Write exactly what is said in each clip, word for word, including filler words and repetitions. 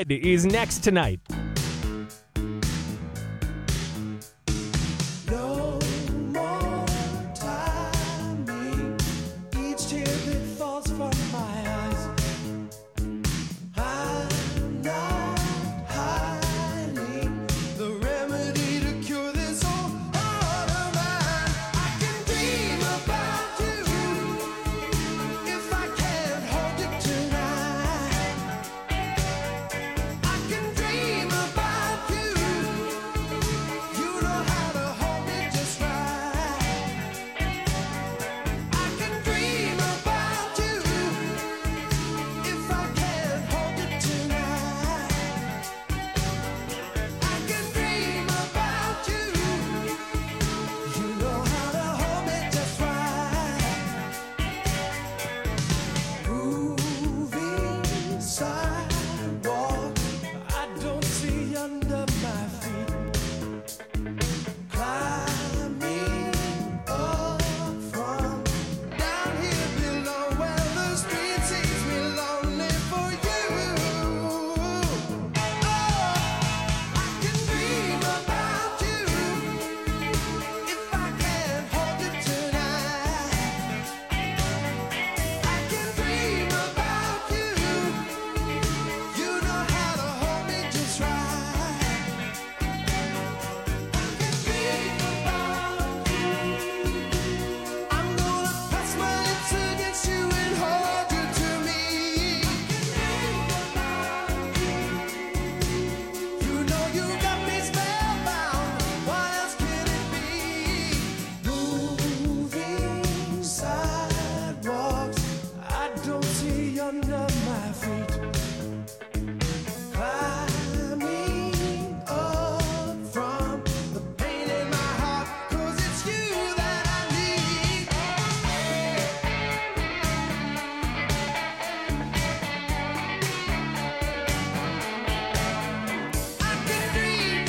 Red is next tonight. No more timing. Each tear that falls from my eyes. I'm not hiding the remedy to cure this old heart of mine. I can dream about you if I can't hold you tonight. I can dream about you. You know how to hold me just right. I can dream about you if I can't hold you tonight. I can dream about you. You know how to hold me just right. Moving sidewalk, I don't see under my feet. Climbing up from down here below where the street sees me lonely for you. Oh, I can dream about you if I can't hold you tonight. I can dream about you. You know how to hold me just right. I can dream about you. I'm gonna press my lips against you and hold you to me. You know you got me spellbound. What else can it be? Moving sidewalks, I don't see under my feet. Climbing up from the pain in my heart, 'cause it's you that I need. I can dream.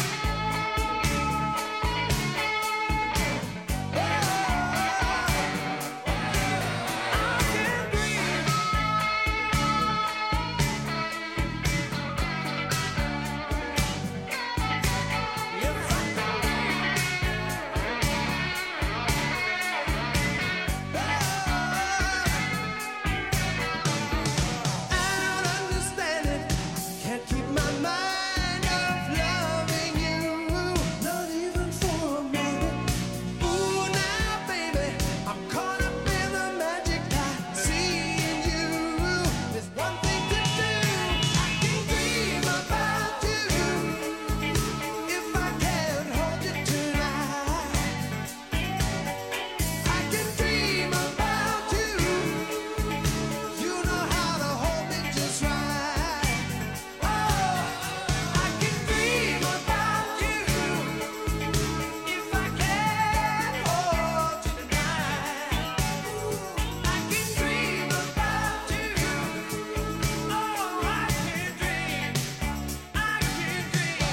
I don't understand it. Can't keep my mind off loving you, not even for a minute. Ooh, now, baby, I'm caught up in the magic I see in you. There's one thing to do. I can dream about you if I can't hold you tonight. I can dream about you. You know how to hold me just right. Oh, I can dream about you if I can't hold you tonight. I can dream about you. Oh, I can dream. I can dream.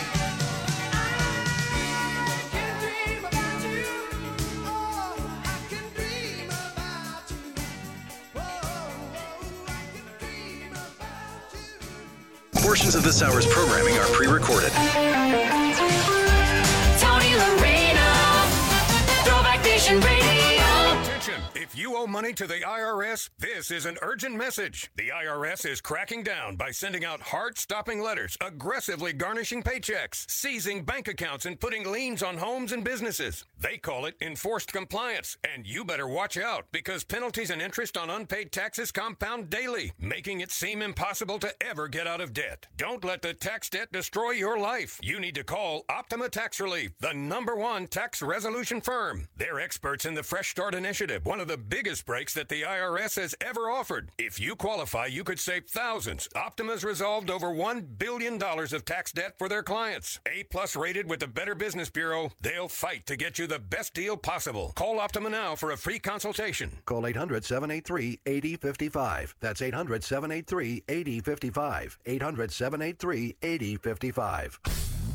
I can dream about you. Oh, I can dream about you. Oh, I can dream about you. Portions of this hour's programming are pre-recorded. Tony Lorena, Throwback Nation Radio. Attention! If you owe money to the I R S, this is an urgent message. The I R S is cracking down by sending out heart-stopping letters, aggressively garnishing paychecks, seizing bank accounts, and putting liens on homes and businesses. They call it enforced compliance, and you better watch out because penalties and interest on unpaid taxes compound daily, making it seem impossible to ever get out of debt. Don't let the tax debt destroy your life. You need to call Optima Tax Relief, the number one tax resolution firm. They're experts in the Fresh Start Initiative, one of the biggest breaks that the I R S has ever offered. If you qualify, you could save thousands. Optima's resolved over one billion dollars of tax debt for their clients. A-plus rated with the Better Business Bureau, they'll fight to get you the best deal possible. Call Optima now for a free consultation. Call eight hundred, seven eight three, eight zero five five. That's eight hundred, seven eight three, eight zero five five. eight hundred, seven eight three, eight zero five five.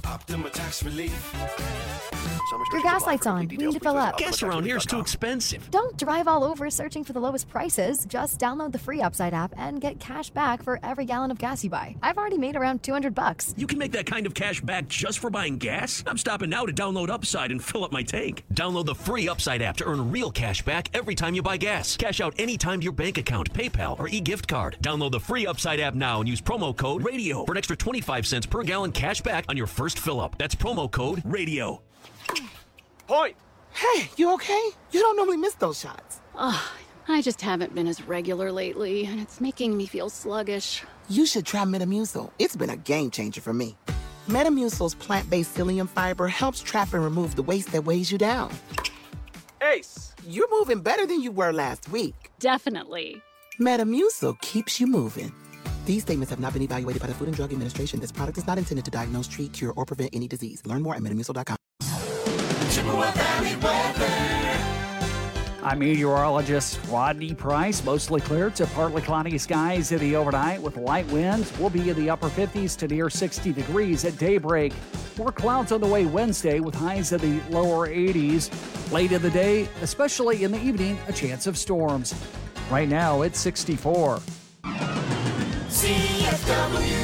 Optima Tax Relief. Your gas light's on. We need to fill up. Gas around here is too expensive. Don't drive all over searching for the lowest prices. Just download the free Upside app and get cash back for every gallon of gas you buy. I've already made around two hundred bucks. You can make that kind of cash back just for buying gas? I'm stopping now to download Upside and fill up my tank. Download the free Upside app to earn real cash back every time you buy gas. Cash out anytime to your bank account, PayPal, or e-gift card. Download the free Upside app now and use promo code RADIO for an extra twenty-five cents per gallon cash back on your first fill up. That's promo code RADIO. Point. Hey, you okay? You don't normally miss those shots. Oh, I just haven't been as regular lately, and it's making me feel sluggish. You should try Metamucil. It's been a game changer for me. Metamucil's plant-based psyllium fiber helps trap and remove the waste that weighs you down. Ace. You're moving better than you were last week. Definitely. Metamucil keeps you moving. These statements have not been evaluated by the Food and Drug Administration. This product is not intended to diagnose, treat, cure, or prevent any disease. Learn more at metamucil dot com. Chippewa Valley weather. I'm meteorologist Rodney Price. Mostly clear to partly cloudy skies in the overnight with light winds. We'll be in the upper fifties to near sixty degrees at daybreak. More clouds on the way Wednesday with highs in the lower eighties. Late in the day, especially in the evening, a chance of storms. Right now, it's sixty-four. C F W.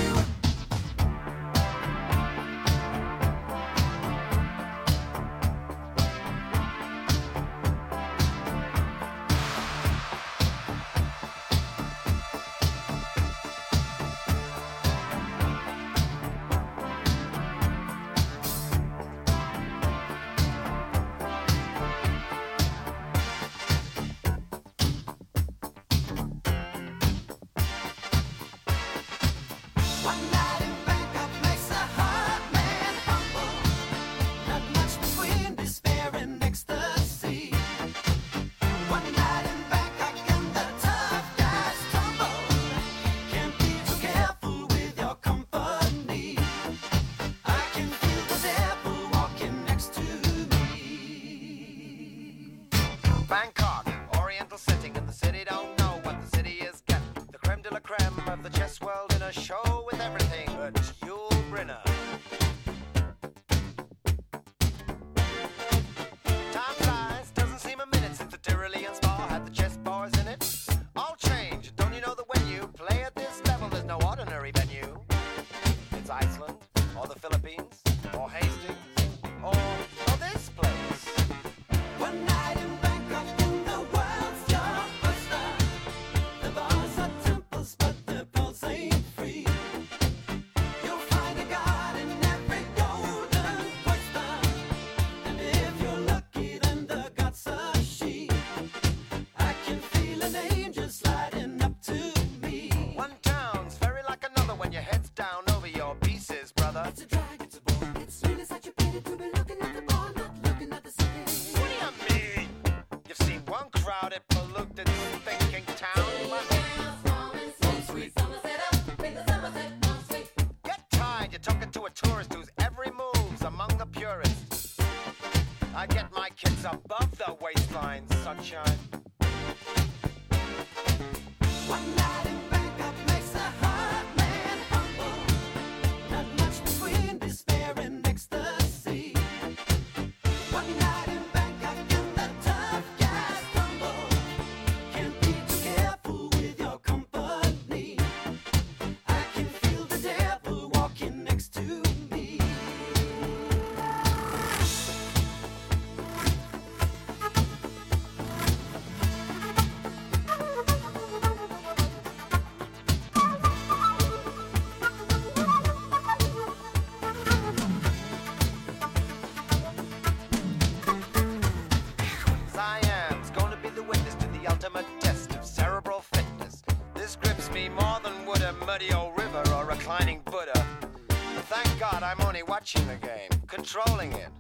Watching the game, controlling it.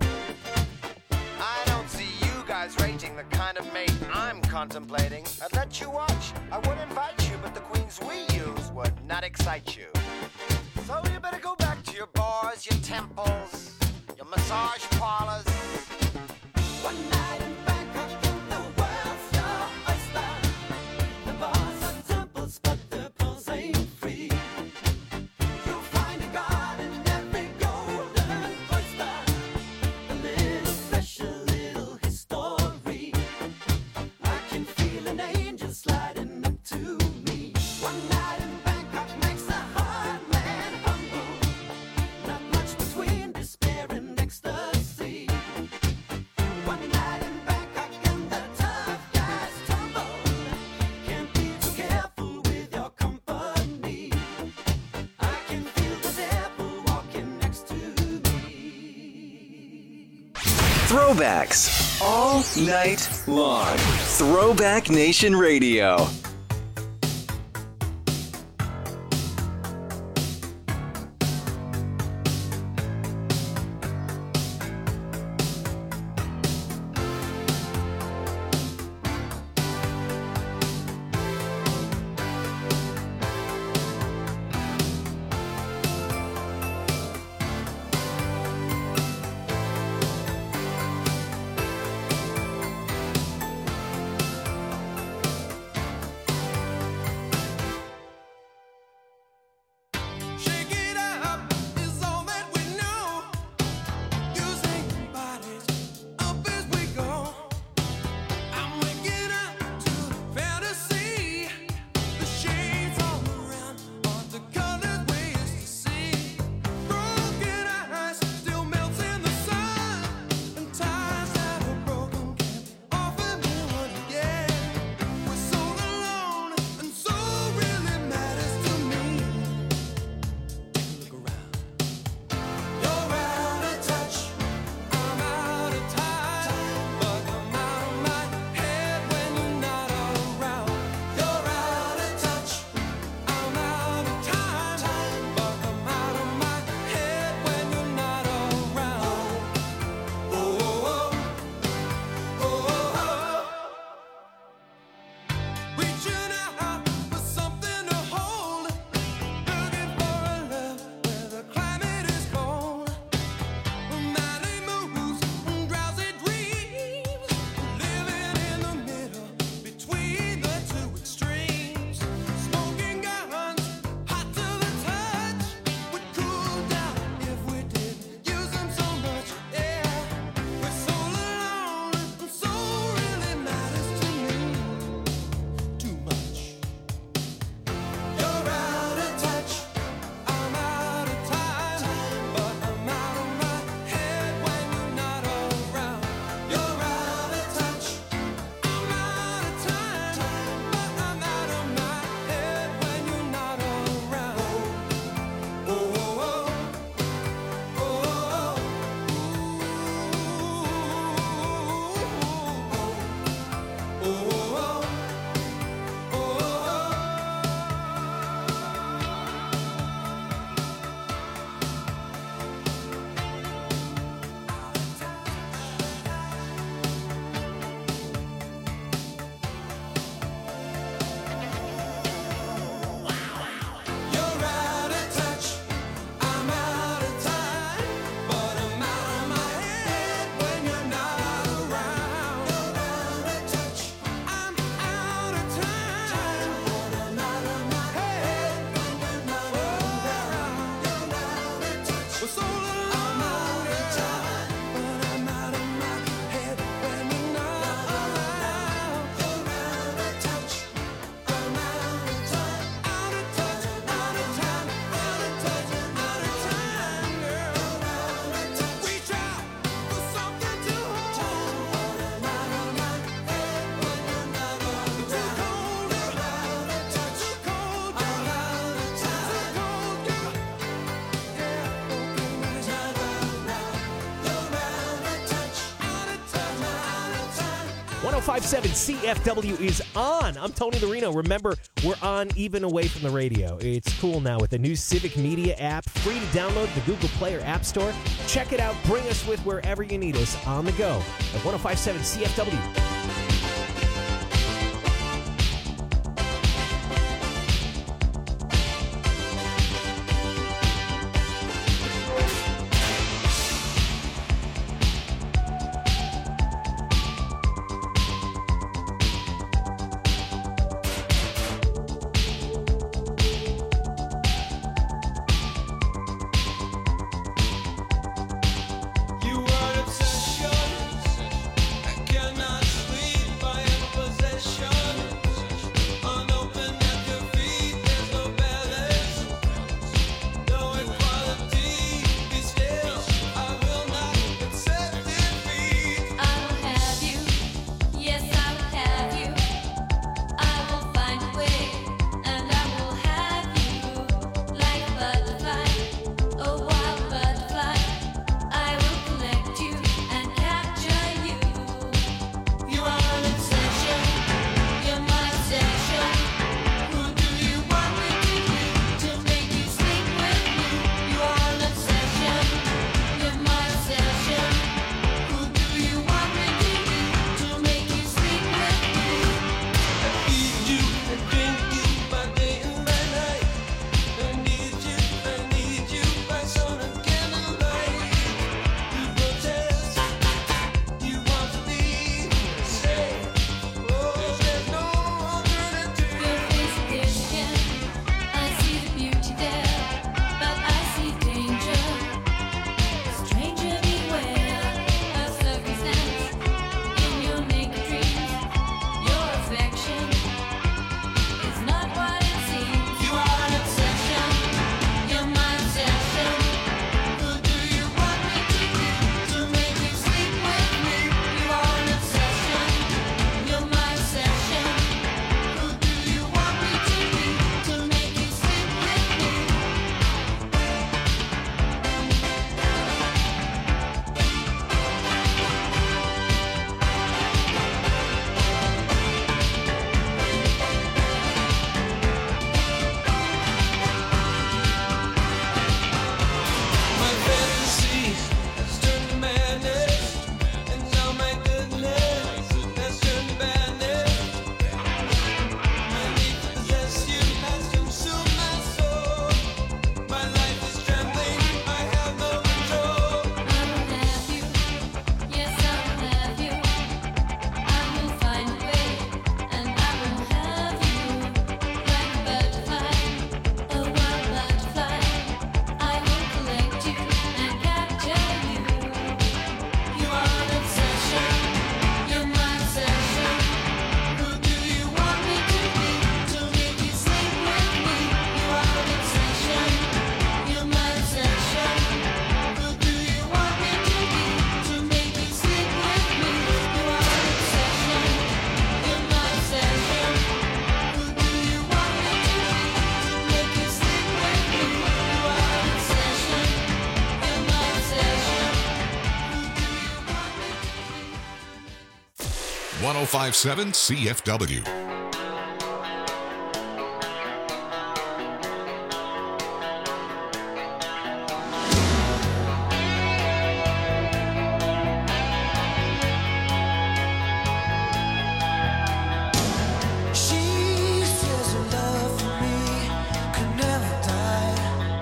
I don't see you guys rating the kind of mate I'm contemplating. I'd let you watch, I would invite you, but the queens we use would not excite you. So you better go back to your bars, your temples, your massage parlors. One night in Bangkok and the world's your oyster. The bars are temples, but the pills ain't free. You'll find a god in every golden Throwbacks all night long. Throwback Nation Radio. one oh five point seven C F W is on. I'm Tony Larino. Remember, we're on even away from the radio. It's cool now with the new Civic Media app, free to download the Google Play or App Store. Check it out. Bring us with wherever you need us on the go at one oh five point seven C F W. You are obsession, I cannot sleep. one oh five point seven C F W. She says her love for me could never die.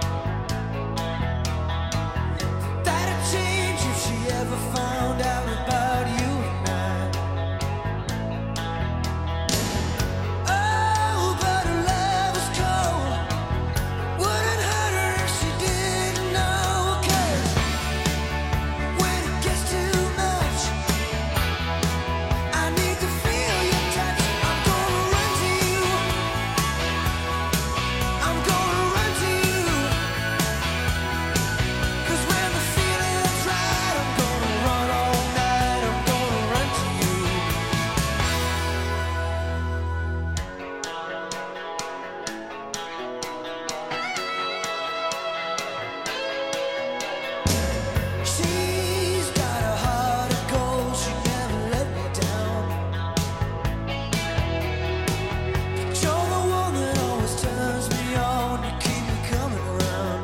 That'd change if she ever found out about you and I. Oh, but her love was cold. Wouldn't hurt her if she didn't know. 'Cause when it gets too much, I need to feel your touch. I'm gonna run to you. I'm gonna run to you. 'Cause when the feeling's right, I'm gonna run all night. I'm gonna run to you. She's got a heart of gold. She never let me down. But you're the one that always turns me on. You keep me coming around.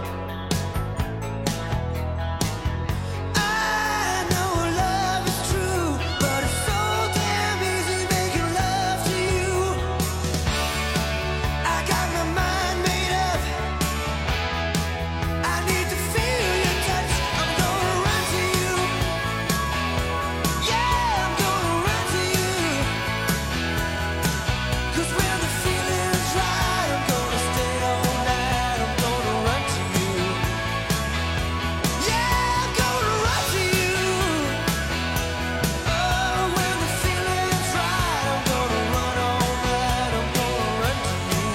I know love is true, but it's so damn easy making love to you. I got my mind made up. I need to feel your touch. I'm gonna run to you. Yeah, I'm gonna run to you. 'Cause when the feeling's right, I'm gonna stay all night. I'm gonna run to you. Yeah, I'm gonna run to you. Oh, when the feeling's right, I'm gonna run all night. I'm gonna run to you.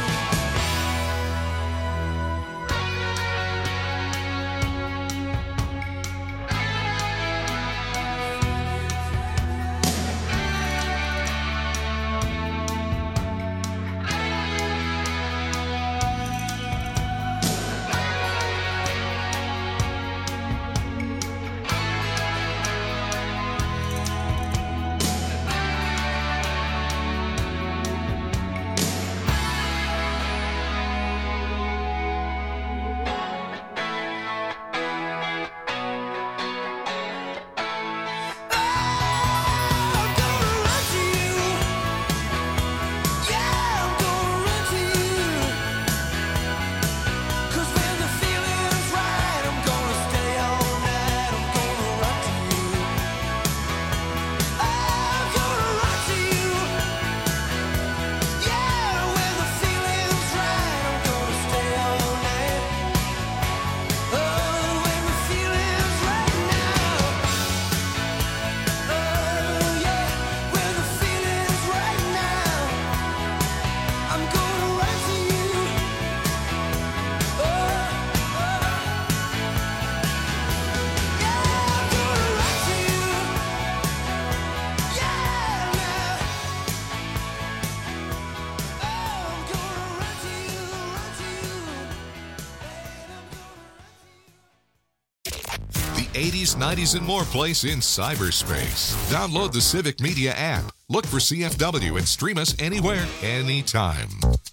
eighties, nineties, and more place in cyberspace. Download the Civic Media app. Look for C F W and stream us anywhere, anytime.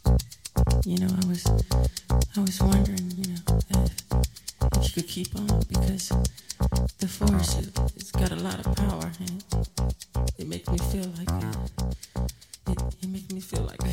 You know, I was, I was wondering, you know, if, if you could keep on, because the force, it, it's got a lot of power, and it makes me feel like it, it, it makes me feel like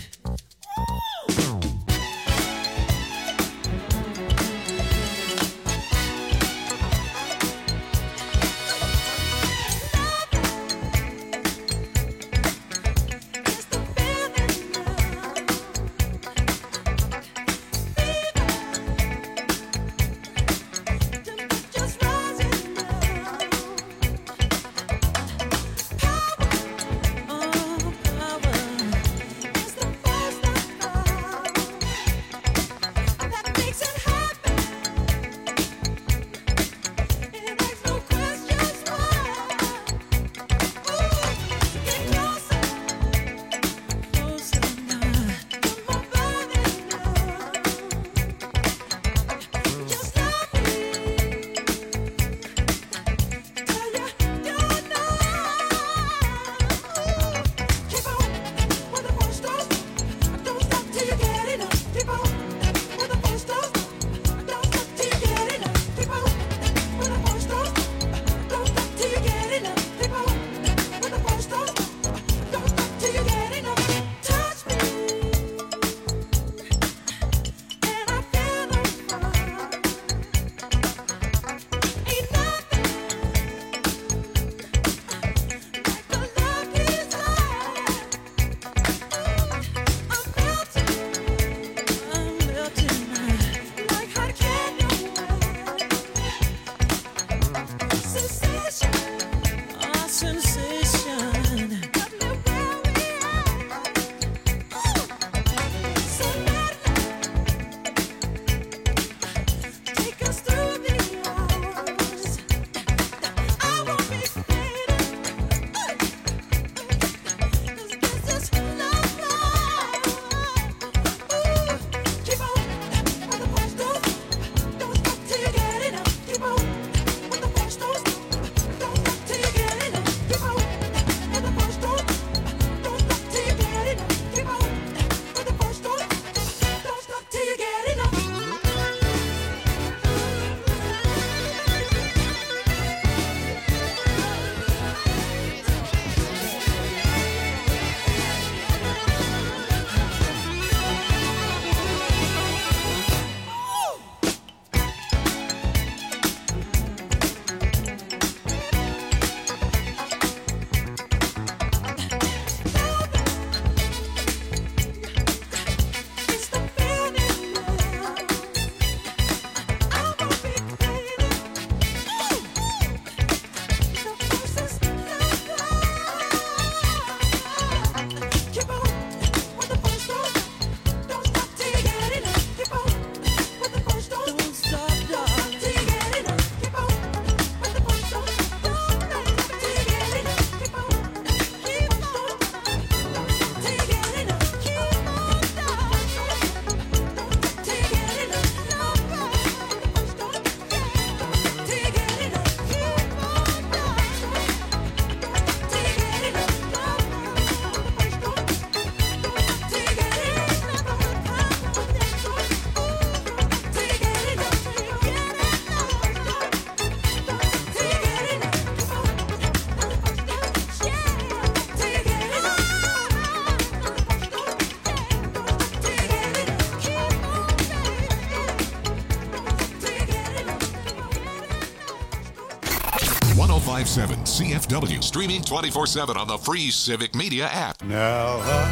Oh, five seven C F W. Streaming twenty-four seven on the free Civic Media app. Now I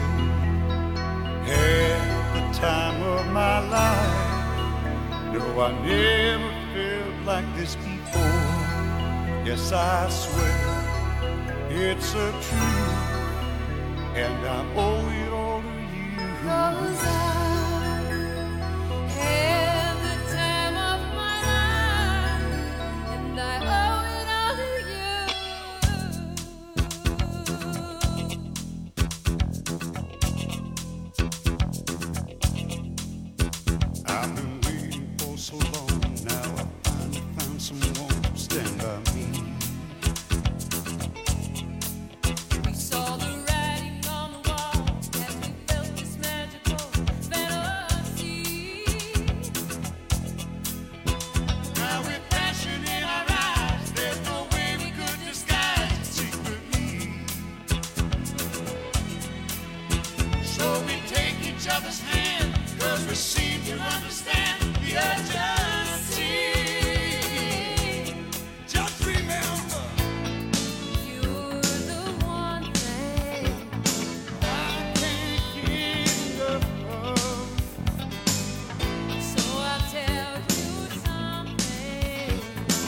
had the time of my life. No, I never felt like this before. Yes, I swear it's a truth, and I owe it all to you. 'Cause I had the time of my life, and I owe it all to you. I've been waiting for so long now. I finally found someone to stand by me. We saw the writing on the wall as we felt this magical fantasy. Now with passion in our eyes, there's no way we could disguise it secretly. So we take each other's hand, 'cause we seem to understand the urgency. Just remember, you're the one thing I can't get enough of. So I'll tell you something.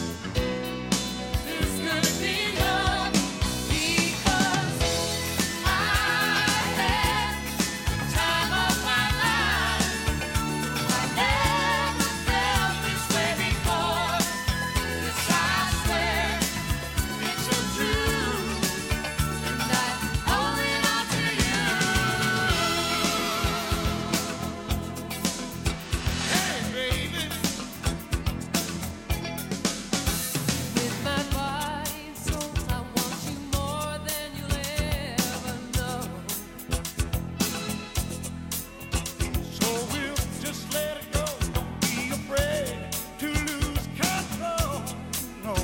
This could be love, because I had the time of my life. I never felt this way before. Yes, I swear it's a truth, and I owe it all to you. Hey, baby, with my body and soul, I want you more than you'll ever know. So we'll just let it go. Don't be afraid to lose control. No.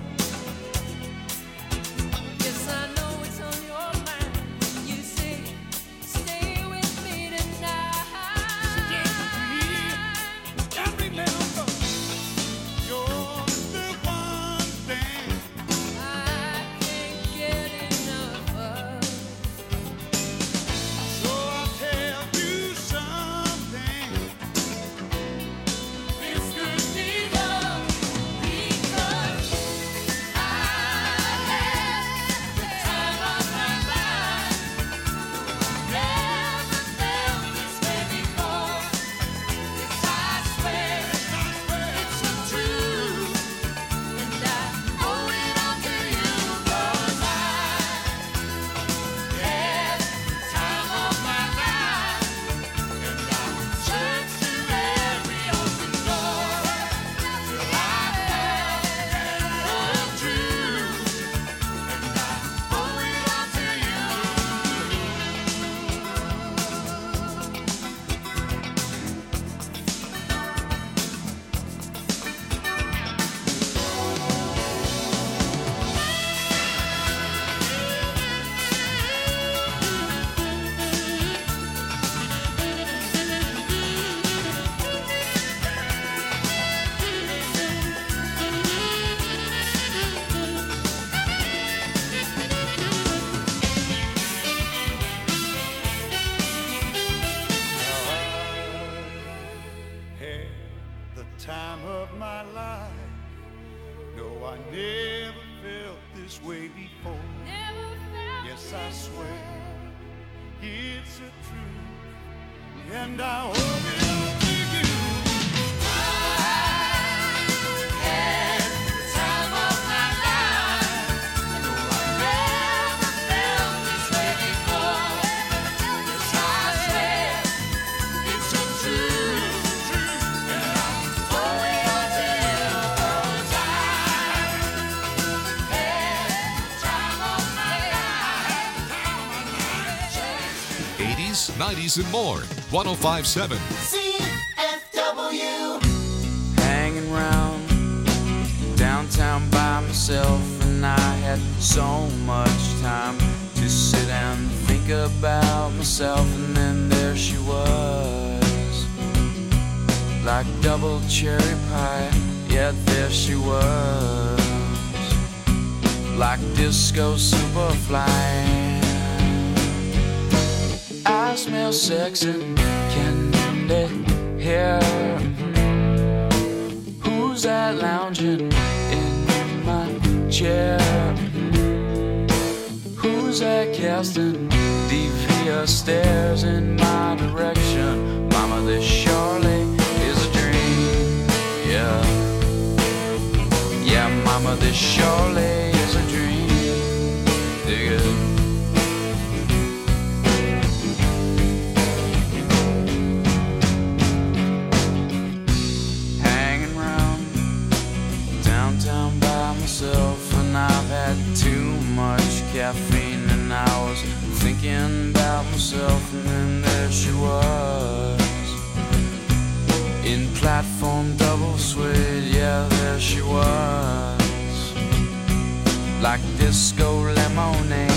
Yes, I know it's on your mind when you say, stay with me tonight. Stay with me. And remember, you're the one thing I can't get enough of. So I'll tell you something. This could be love, because I had the time of my life. Never felt this way before. Yes, I swear it's the truth, and I owe it all to you. 'Cause I had the time of my life, and I searched through every open door till I found the truth, and I owe it all to you. Had the time of my life. No, I never felt this way before. Yes, I swear it's a truth, and I owe it all to you. I had the time of my life. No, I never felt this way before. Yes, I swear it's a truth, and I owe it all to you. 'Cause I had the time of my life. eighties, nineties, and more. one oh five point seven. C F W. Hanging round downtown by myself, and I had so much time to sit and think about myself. And then there she was, like double cherry pie. Yeah, there she was. like disco superfly. I smell sex and candy here. Who's that lounging in my chair? Who's that casting devious stares in my direction? Mama, this surely is a dream. Yeah, yeah, mama, this surely is a dream. Dig it. Hanging round downtown by myself, and I've had too much caffeine, and I was thinking about myself, and then there she was in platform double suede. Yeah, there she was, like disco lemonade.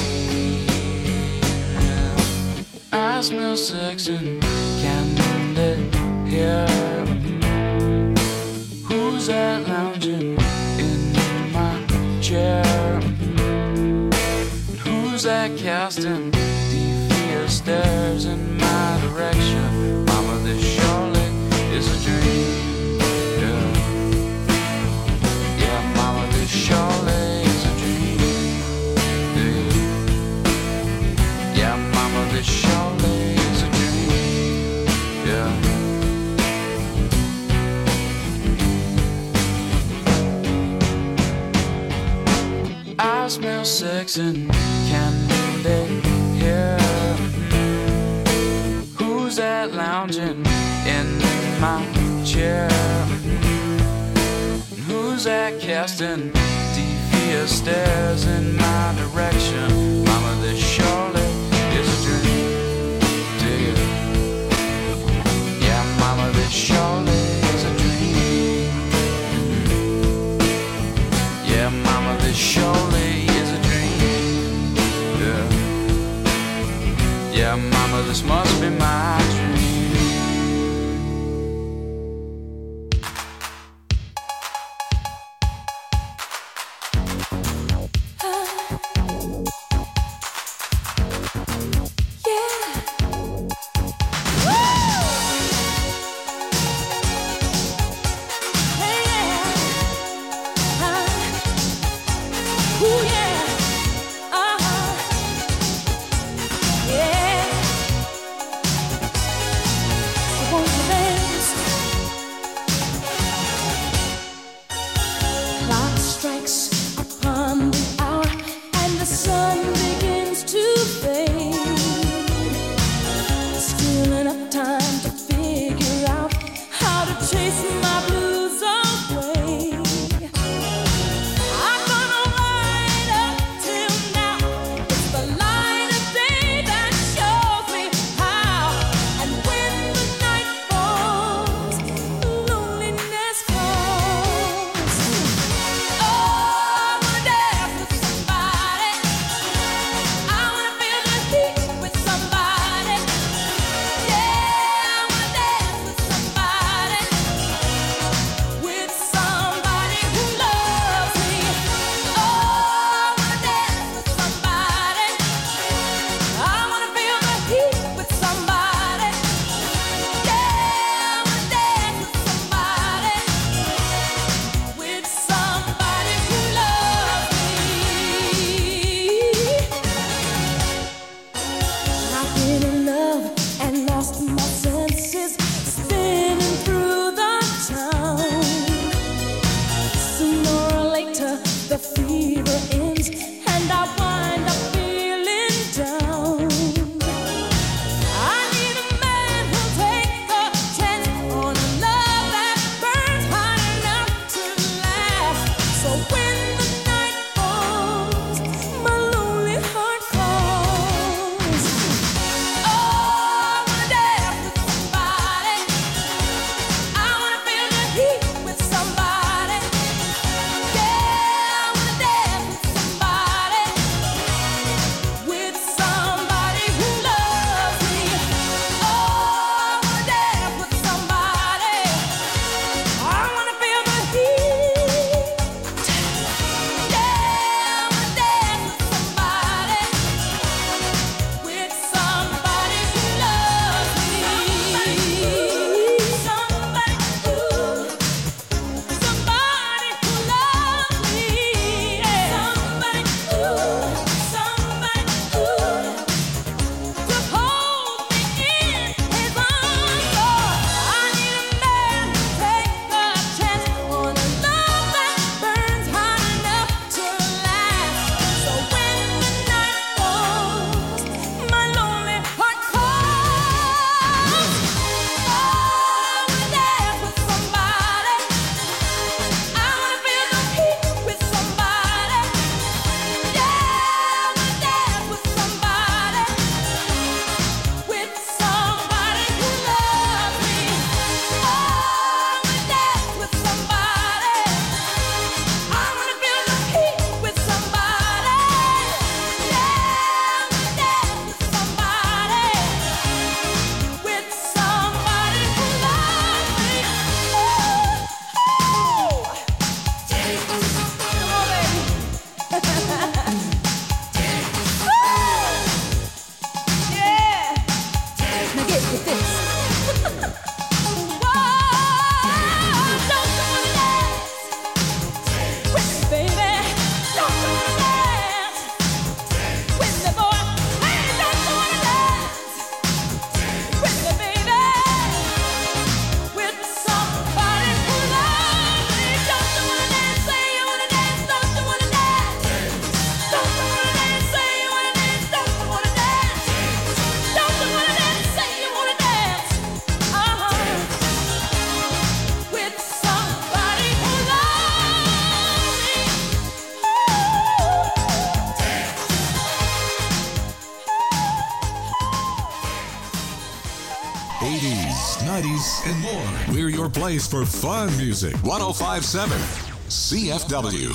I smell sex and candy here. Who's that lounging in my chair? Who's that casting devious stares in my direction? Mama, this surely is a dream. Yeah, yeah, mama, this surely is a dream. Yeah, yeah, mama, this surely is a dream. Yeah. I smell sex and candy here. Who's that lounging in my chair? Who's that casting devious stares in my direction? Mama, this surely is a dream. Dig it. Yeah, mama, this surely is a dream. Yeah, mama, this surely is a dream. Yeah, yeah, mama, this must be my dream. Somebody, yeah, I wanna dance with your place for fun music. one oh five point seven C F W.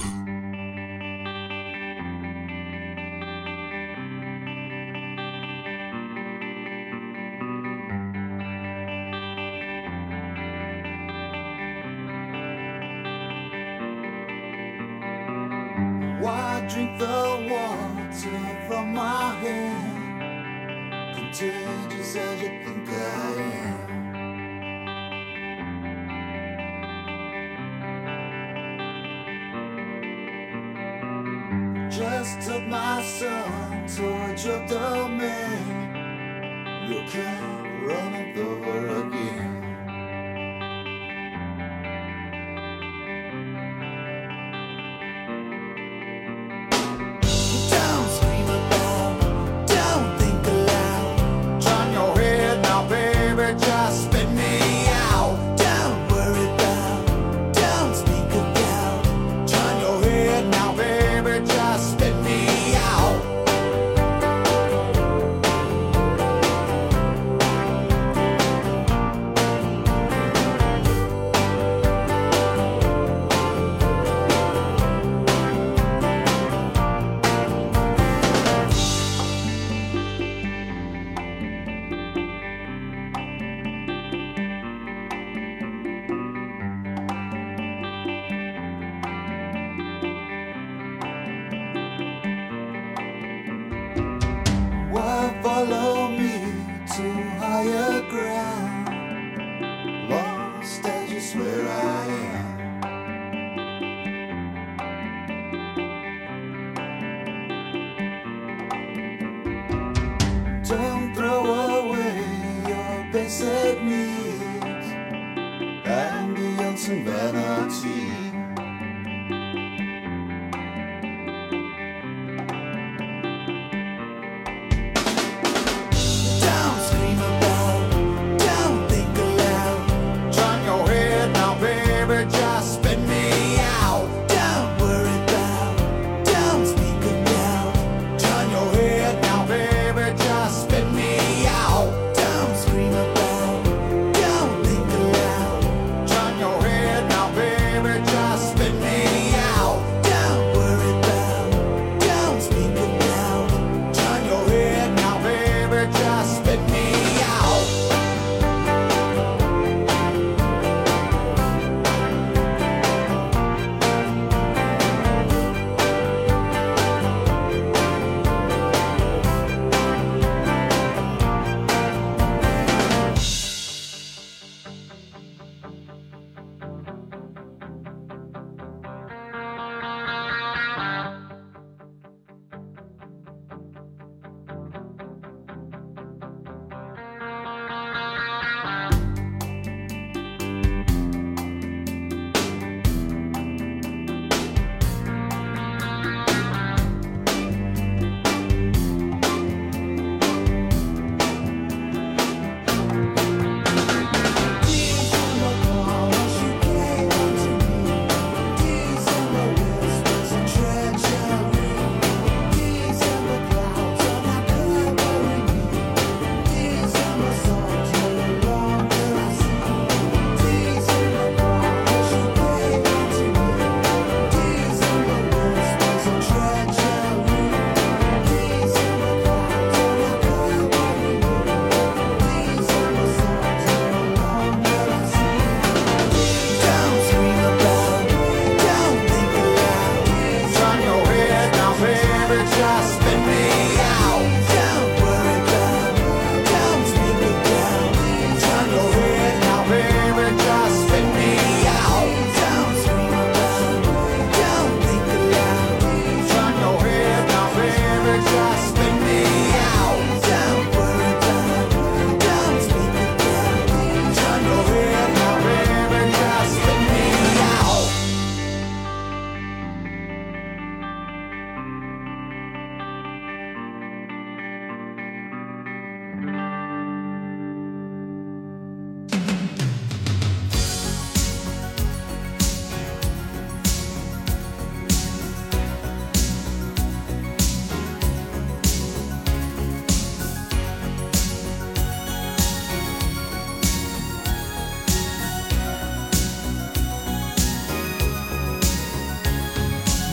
Why drink the water from my hand? Contagious as you think I am. Just took my son towards your domain. You can't run it over again. Don't scream aloud, don't think aloud. Turn your head now, baby, just spit me out. Don't worry about, don't speak aloud. Turn your head now, baby, just spit me out. Why follow me to higher ground? Lost as you swear I am. Don't throw away your basic needs and beyond some vanity. Don't scream aloud, don't think aloud. Turn your head now, baby, just spit me out. Don't worry about, don't speak aloud. Turn your head now, baby, just spit me out. Don't scream aloud, don't think aloud. Turn your head now, baby, just spit me out. Don't worry about, don't speak aloud. Turn your head now, baby, just spit me out.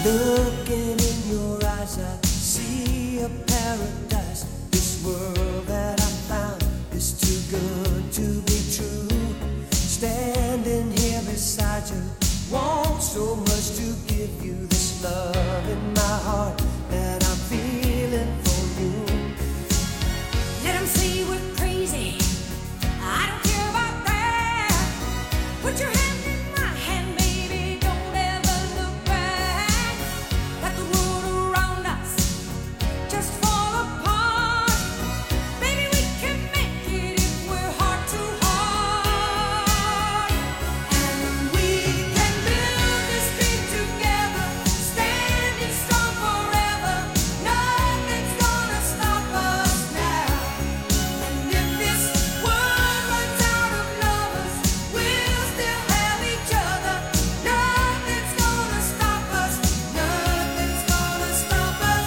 Looking in your eyes, I see a paradise. This world that I found is too good to be true. Standing here beside you, want so much to give you this love in my heart that I'm feeling for you. Let 'em say we're crazy. I don't care about that. Put your hand in my hand, baby. Don't ever look back. Let the world around us just fall apart. Baby, we can make it if we're heart to heart. And we can build this dream together, standing strong forever. Nothing's gonna stop us now. And if this world runs out of lovers, we'll still have each other. Nothing's gonna stop us. Nothing's gonna stop us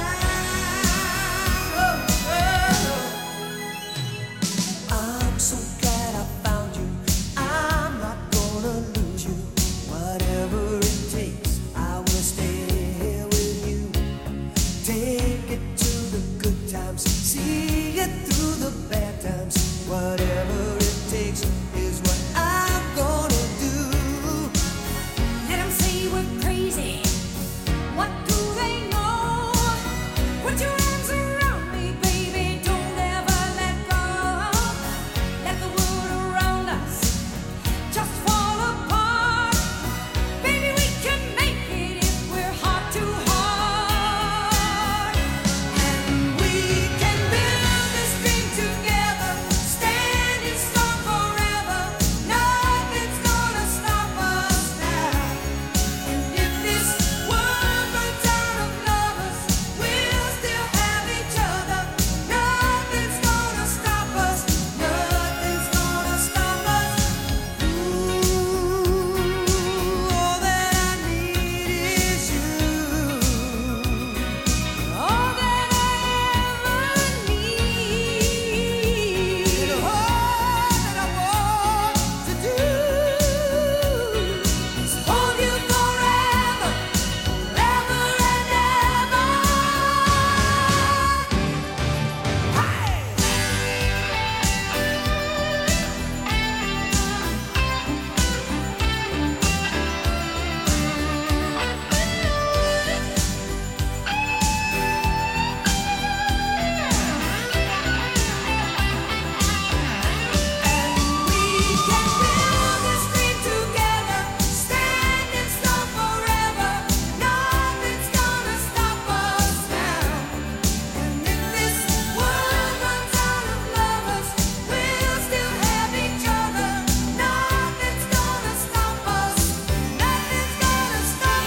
now. I'm so glad I found you. I'm not gonna lose you. Whatever it takes, I will stay here with you. Take it to the good times, see it through the bad times. Whatever it takes is what I'm gonna do. Let 'em say we're crazy. What do they know? Put your arms around me, baby. Don't ever let go. Let the world around us just fall apart. Baby, we can make it if we're heart to heart. And we can build this dream together, standing strong forever. Nothing's gonna stop us now. And if this world runs out of lovers, we'll still have each other. Nothing's gonna stop us. Nothing's gonna stop us. Ooh, all that I need is you. All that I ever need. And all that I want to do is hold you forever, forever and ever. Build this dream together, standing strong forever. Nothing's gonna stop us now. And if this world runs out of lovers, we'll still have each other. Nothing's gonna stop us. Nothing's gonna stop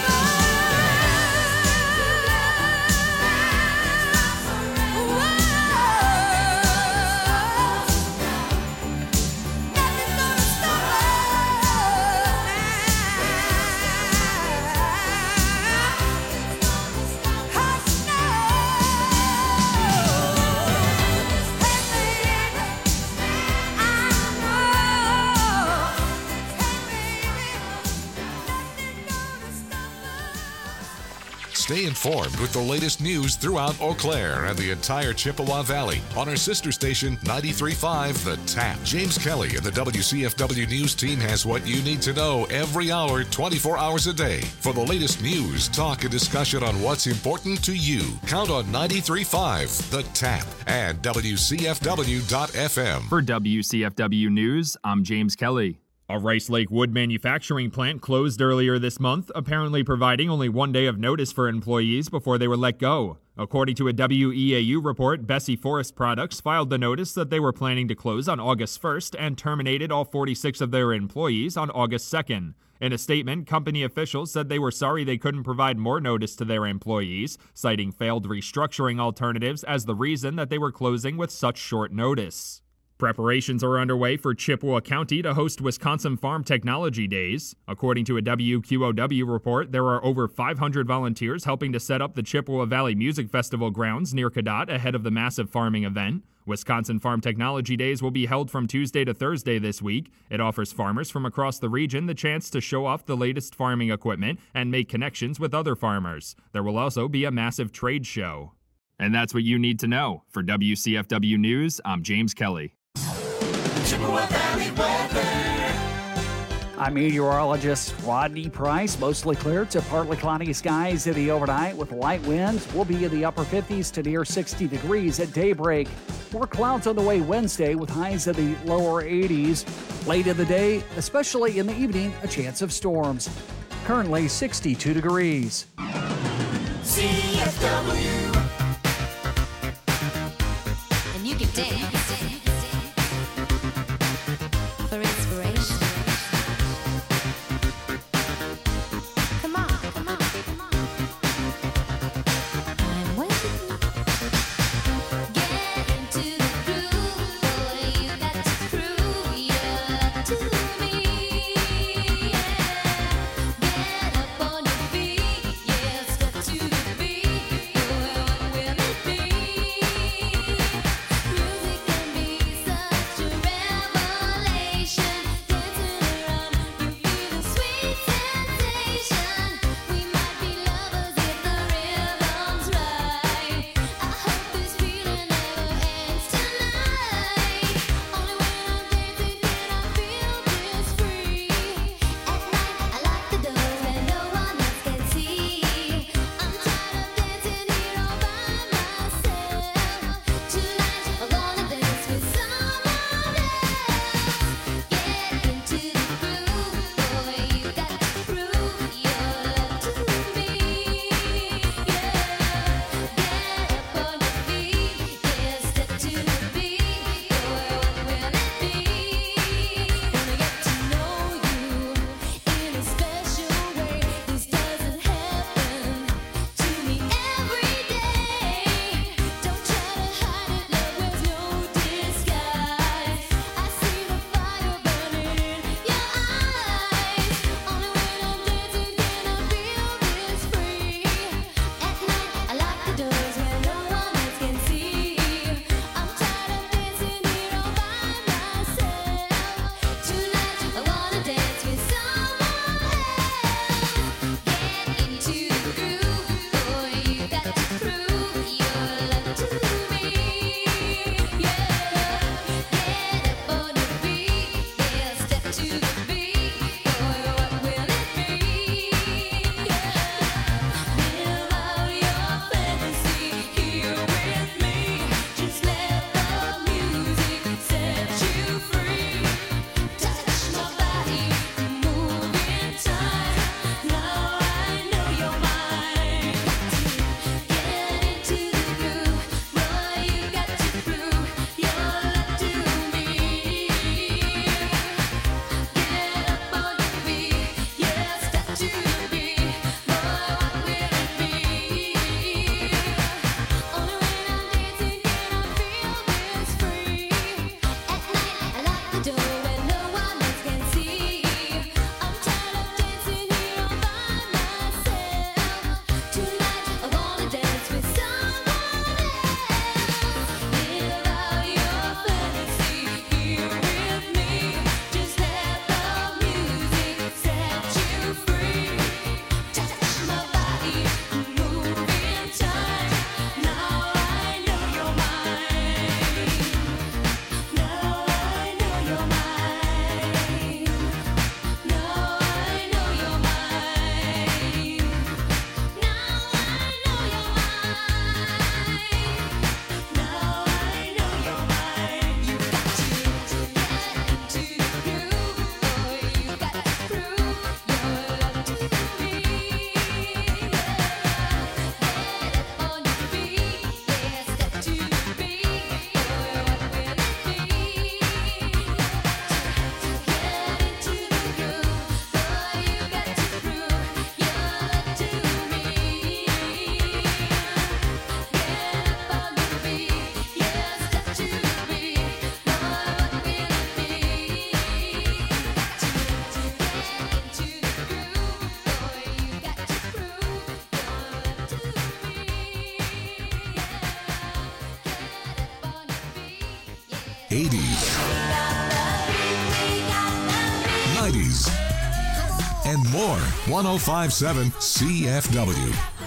Stay informed with the latest news throughout Eau Claire and the entire Chippewa Valley on our sister station ninety-three point five The Tap. James Kelly and the W C F W News team has what you need to know every hour, twenty-four hours a day. For the latest news, talk, and discussion on what's important to you, count on ninety-three point five The Tap and W C F W dot F M. For W C F W News, I'm James Kelly. A Rice Lake wood manufacturing plant closed earlier this month, apparently providing only one day of notice for employees before they were let go. According to a W E A U report, Bessie Forest Products filed the notice that they were planning to close on August first and terminated all forty-six of their employees on August second. In a statement, company officials said they were sorry they couldn't provide more notice to their employees, citing failed restructuring alternatives as the reason that they were closing with such short notice. Preparations are underway for Chippewa County to host Wisconsin Farm Technology Days. According to a W Q O W report, there are over five hundred volunteers helping to set up the Chippewa Valley Music Festival grounds near Cadott ahead of the massive farming event. Wisconsin Farm Technology Days will be held from Tuesday to Thursday this week. It offers farmers from across the region the chance to show off the latest farming equipment and make connections with other farmers. There will also be a massive trade show. And that's what you need to know. For W C F W News, I'm James Kelly. Chippewa Valley weather. I'm meteorologist Rodney Price. Mostly clear to partly cloudy skies in the overnight with light winds. We'll be in the upper fifties to near sixty degrees at daybreak. More clouds on the way Wednesday with highs in the lower eighties. Late in the day, especially in the evening, a chance of storms. Currently sixty-two degrees. C F W. And you can dance for inspiration. Come on, come on, come on. I'm waiting. Get into the groove, boy. You got to prove you're to me. Yeah. Get up on your feet, yeah. Step to the beat, boy. eighties, nineties, and more. one oh five point seven C F W.